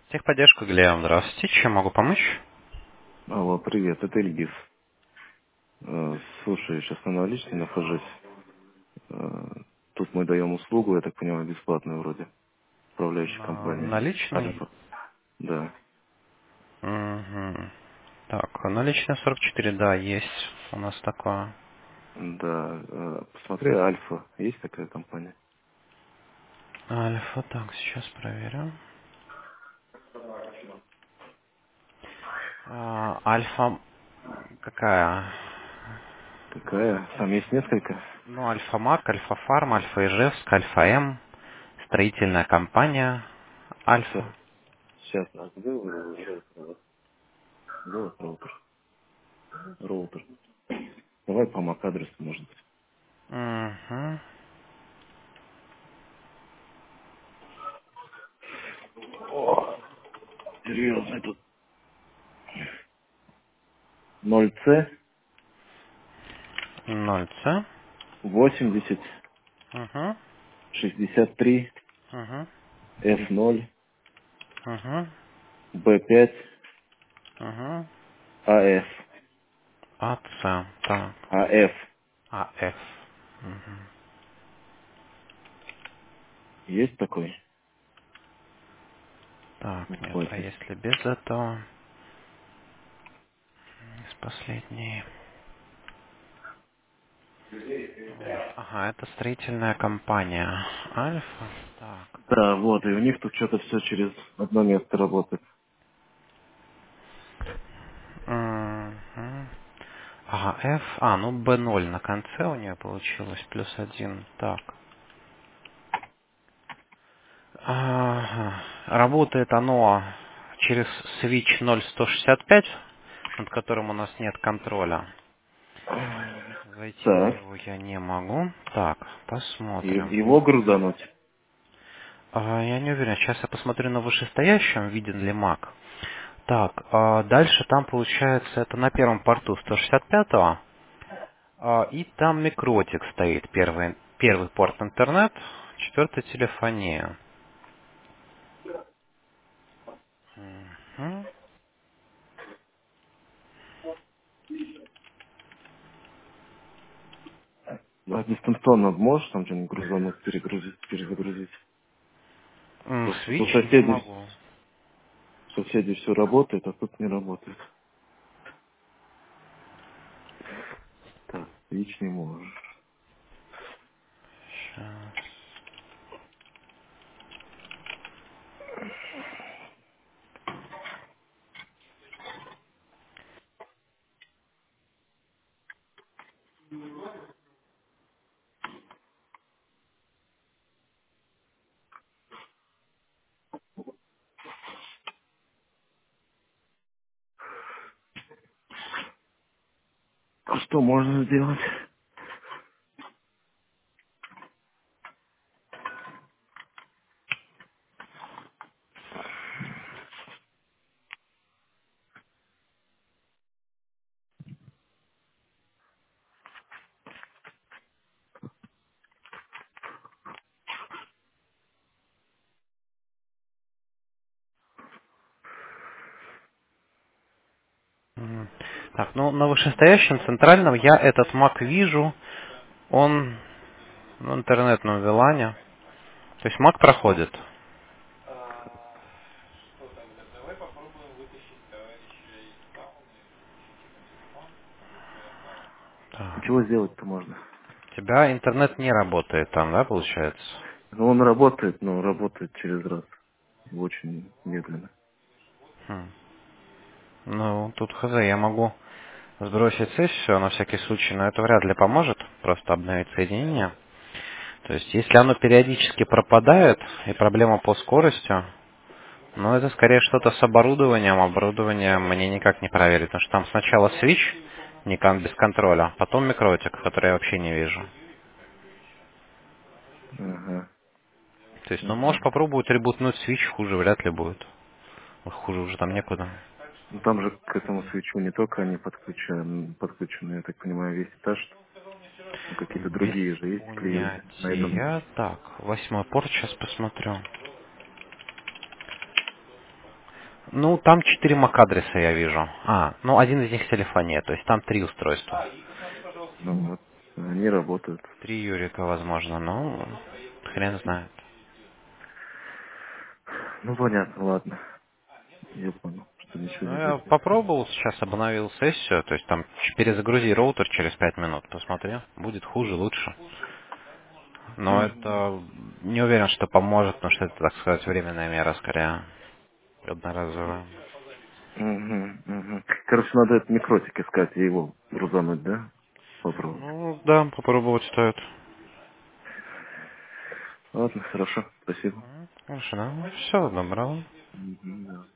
Техподдержка, Глеб, здравствуйте. Чем могу помочь? Алло, привет, это Ильгиз. Слушай, сейчас на наличной нахожусь. Тут мы даем услугу, я так понимаю, бесплатную вроде, управляющей компании. Наличный? Альфа. Да, Угу. Так, наличная 44, да, есть у нас такое. да. Посмотри, Альфа, есть такая компания? Альфа, так, сейчас проверю. Альфа какая? Какая? Там есть несколько? Ну, Альфа Мак, Альфа Фарм, Альфа Ижевск, Альфа М, строительная компания Альфа. Сейчас, где вы? Где вот роутер? Роутер. Давай по MAC-адресу, может быть. Угу. О, серьезно, тут 0C 0С. 80 Угу. 63 Угу. F0 Угу. B5 Угу. AF. АЦ. Так. AF. АФ. Угу. Есть такой? Так, нет, а Бухгалтер. если без этого, из последней. Вот. Ага, это строительная компания Альфа. Так. Да, вот, и у них тут что-то все через одно место работает. Мгм. Ага, F. Ну B0 на конце у нее получилось, плюс один. Так. Ага. Работает оно через switch 0165, над которым у нас нет контроля. Зайти на Так, него я не могу. Так, и посмотрим. его грузануть. Я не уверен. Сейчас я посмотрю на вышестоящем, виден ли Mac. Так, дальше там получается, это на первом порту 165-го, и там микротик стоит, первый порт интернет, четвертый телефония. Мгм. А дистанционно можешь там что-нибудь грузануть, перезагрузить? Просто тут у Switch не могу. соседей все работает, а тут не работает. Так, Switch не можешь. Щас. А что можно сделать? Мгм. Так, ну на вышестоящем центральном я этот Mac вижу, он в интернетном вилане. То есть Mac проходит. Так. Чего сделать-то можно? У тебя интернет не работает там, да, получается? Ну, он работает, но работает через раз. Очень медленно. Хм. Ну, тут хз, я могу сбросить сессию на всякий случай, но это вряд ли поможет, просто обновить соединение. То есть, если оно периодически пропадает, и проблема по скорости, ну, это скорее что-то с оборудованием. Оборудование мне никак не проверить, потому что там сначала свич, никак без контроля, потом микротик, который я вообще не вижу. Ага, То есть, ну, можешь ага. попробовать ребутнуть свич, хуже вряд ли будет. Хуже уже там некуда. Ну, там же к этому свечу не только они подключены, я так понимаю, весь этаж. Ну, какие-то Без другие же есть клиенты на этом. понятия. Так, восьмой порт, сейчас посмотрю. Ну, там 4 MAC-адреса я вижу. Ну, один из них телефония, то есть там 3 устройства. Ну вот, они работают. 3 Юрика, возможно, но хрен знает. Ну, понятно, ладно. Я понял, что ничего Ну, не я будет. попробовал, сейчас обновил сессию, то есть там перезагрузи роутер через 5 минут, посмотри, будет хуже, лучше. Но Мгм. это не уверен, что поможет, потому что это, так сказать, временная мера скорее, одноразовая. Мгм, мгм. Короче, надо этот микротик искать и его грузануть, да? Попробовать. Ну, да, попробовать стоит. Ладно, хорошо, спасибо. Хорошо, да? Все, доброго. Мгм, да.